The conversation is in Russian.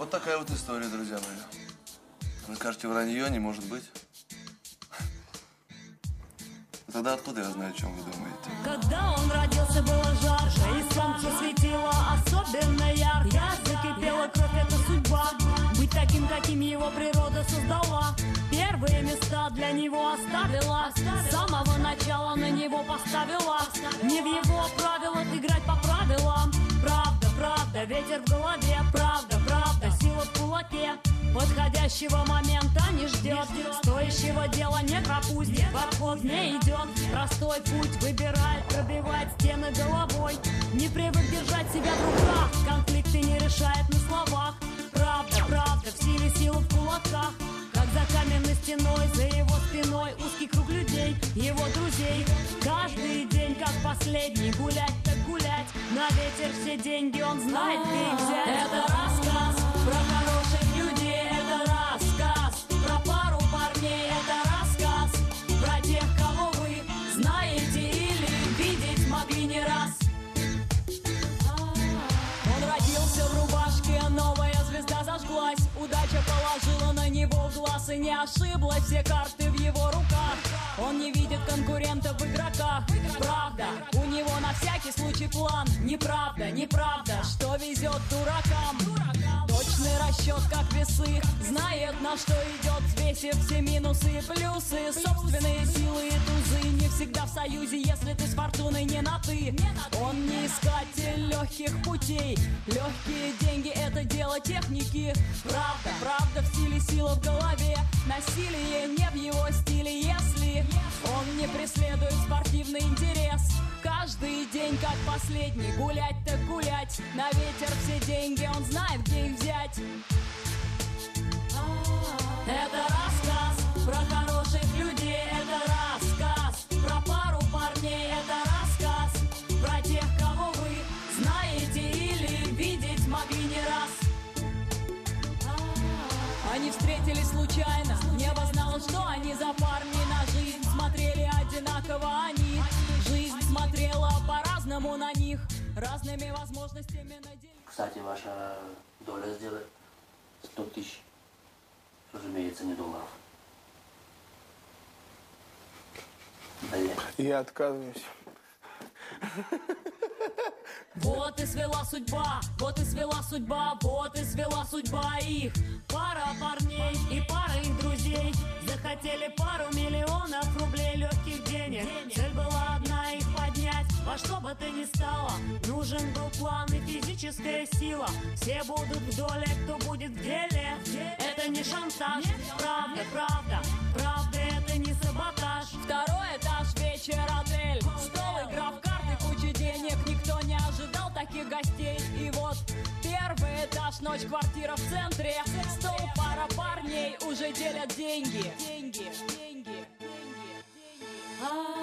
Вот такая вот история, друзья мои. Вы скажете, вранье не может быть. Тогда откуда я знаю, о чем вы думаете? Когда он родился, было жарко, и солнце светило особенно ярко. Закипела кровь, это судьба, быть таким, каким его природа создала. Первые места для него оставила, с самого начала на него поставила. Не в его правилах играть по правилам. Правда, правда, ветер в голове. Правда, правда, сила в кулаке. Подходящего момента не ждет, стоящего дела не пропустит, в обход не идет. Простой путь выбирает, пробивает стены головой. Не привык держать себя в руках, конфликты не решает на словах. Правда, правда, в силе силы в кулаках. Как за каменной стеной, за его спиной узкий круг людей, его друзей. Каждый день как последний, гулять так гулять. На ветер все деньги он знает, где их взять. Это рассказ про хороших людей, это рассказ про пару парней, это рассказ про тех, кого вы знаете или видеть могли не раз. Он родился в рубашке, новая звезда зажглась. Удача положила на него глаз и не ошиблась, все карты в его руках. Он не видит конкурентов в игроках. Правда, у него на всякий случай план. Неправда, неправда, что везет дуракам. Точный расчет, как весы, знает, на что идет, взвесив все минусы и плюсы. Собственные силы и тузы не всегда в союзе, если ты с фортуной не на ты. Он не искатель легких путей. Легкие деньги — это дело техники. Правда, правда, в стиле сила в голове. Насилие не в его стиле, если он не преследует спортивный интерес. Каждый день как последний, гулять так гулять. На ветер все деньги, он знает, где их взять. Это рассказ про хороших людей, это рассказ про пару парней, это рассказ про тех, кого вы знаете или видеть могли не раз. Они встретились случайно, небо знало, что они за парни. На жизнь смотрели одинаково они. Жизнь смотрела по-разному на них, разными возможностями наделена. Кстати, ваша доля сделает 100 тысяч. Разумеется, не долларов. Да нет. Я отказываюсь. Вот и свела судьба, вот и свела судьба, вот и свела судьба их. Пара парней и пара их друзей захотели пару миллионов рублей легких денег. Цель была одна — их поднять во что бы то ни стало. Нужен был план и физическая сила. Все будут в доле, кто будет в деле. Это не шантаж, правда, правда, правда, это не саботаж. Второй этаж, вечер, отель, стол, игра в карты, куча денег. Никто не ожидал таких гостей. И вот первый этаж, ночь, квартира в центре. Стол, пара парней уже делят деньги. Деньги, деньги, деньги, деньги.